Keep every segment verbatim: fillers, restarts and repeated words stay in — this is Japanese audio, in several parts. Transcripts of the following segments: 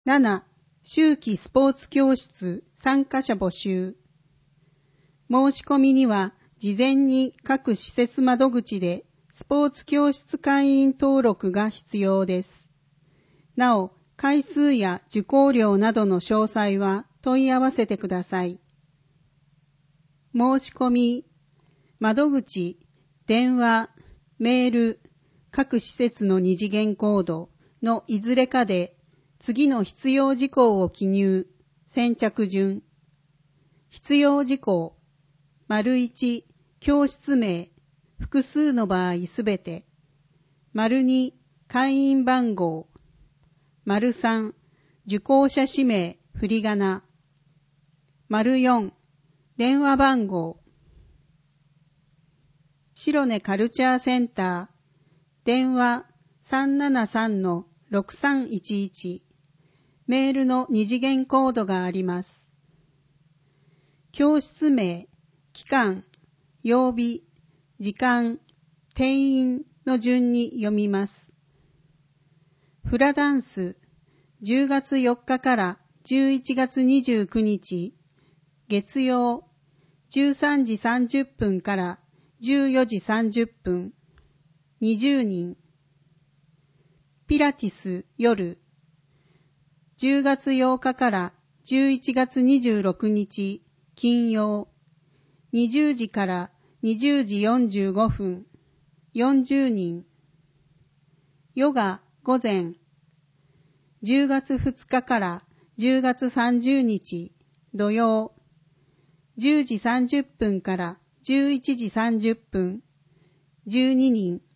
なな、秋季スポーツ教室参加者募集。申し込みには、事前に各施設窓口でスポーツ教室会員登録が必要です。なお、回数や受講料などの詳細は問い合わせてください。申し込み、窓口、電話、メール、各施設の二次元コードのいずれかで次の必要事項を記入、先着順。必要事項、丸いち、教室名、複数の場合すべて。丸に、会員番号。丸さん、受講者氏名、振り仮名。丸よん、電話番号。白根カルチャーセンター、電話 さんななさんのろくさんいちいち、メールの二次元コードがあります。教室名、期間、曜日、時間、定員の順に読みます。フラダンス、じゅうがつよっかからじゅういちがつにじゅうくにち、月曜、じゅうさんじさんじゅっぷんからじゅうよじさんじゅっぷん、にじゅうにん。ピラティス、夜、じゅうがつようかからじゅういちがつにじゅうろくにち、金曜、にじゅうじからにじゅうじよんじゅうごふん、よんじゅうにん。ヨガ、午前、じゅうがつふつかからじゅうがつさんじゅうにち、土曜、じゅうじさんじゅっぷんからじゅういちじさんじゅっぷん、じゅうににん。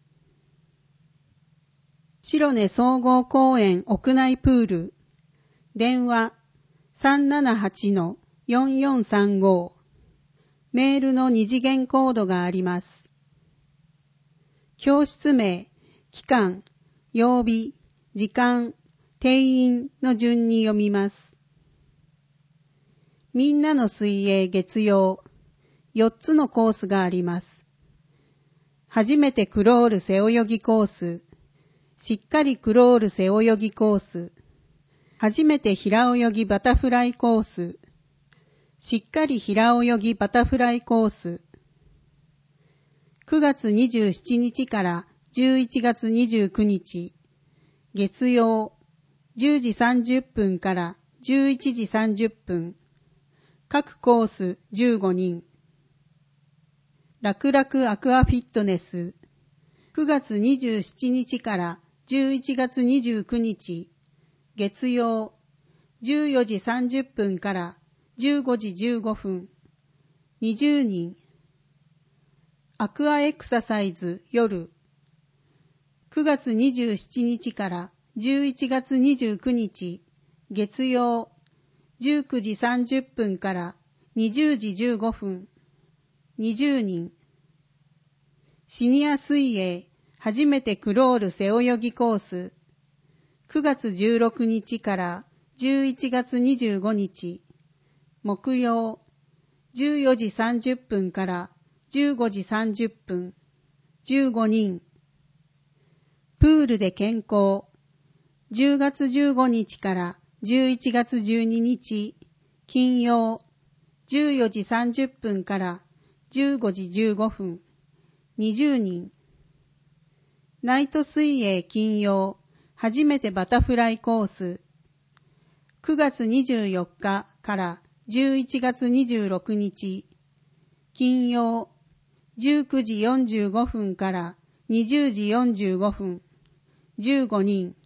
白根総合公園屋内プール、電話 さんななはちのよんよんさんご、メールの二次元コードがあります。教室名、期間、曜日、時間、定員の順に読みます。みんなの水泳月曜、よっつのコースがあります。初めてクロール背泳ぎコース、しっかりクロール背泳ぎコース、初めて平泳ぎバタフライコース、しっかり平泳ぎバタフライコース。くがつにじゅうしちにちからじゅういちがつにじゅうくにち、月曜、じゅうじさんじゅっぷんからじゅういちじさんじゅっぷん、各コースじゅうごにん。楽々アクアフィットネス、くがつにじゅうしちにちからじゅういちがつにじゅうくにち、月曜、じゅうよじさんじゅっぷんからじゅうごじじゅうごふん、にじゅうにん。アクアエクササイズ夜、くがつにじゅうしちにちからじゅういちがつにじゅうくにち、月曜、じゅうくじさんじゅっぷんからにじゅうじじゅうごふん、にじゅうにん。シニア水泳、初めてクロール背泳ぎコース、くがつじゅうろくにちからじゅういちがつにじゅうごにち、木曜、じゅうよじさんじゅっぷんからじゅうごじさんじゅっぷん、じゅうごにん。プールで健康、じゅうがつじゅうごにちからじゅういちがつじゅうににち、金曜、じゅうよじさんじゅっぷんからじゅうごじじゅうごふん、にじゅうにん。ナイト水泳金曜、初めてバタフライコース、くがつにじゅうよっかからじゅういちがつにじゅうろくにち、金曜、じゅうくじよんじゅうごふんからにじゅうじよんじゅうごふん、じゅうごにん。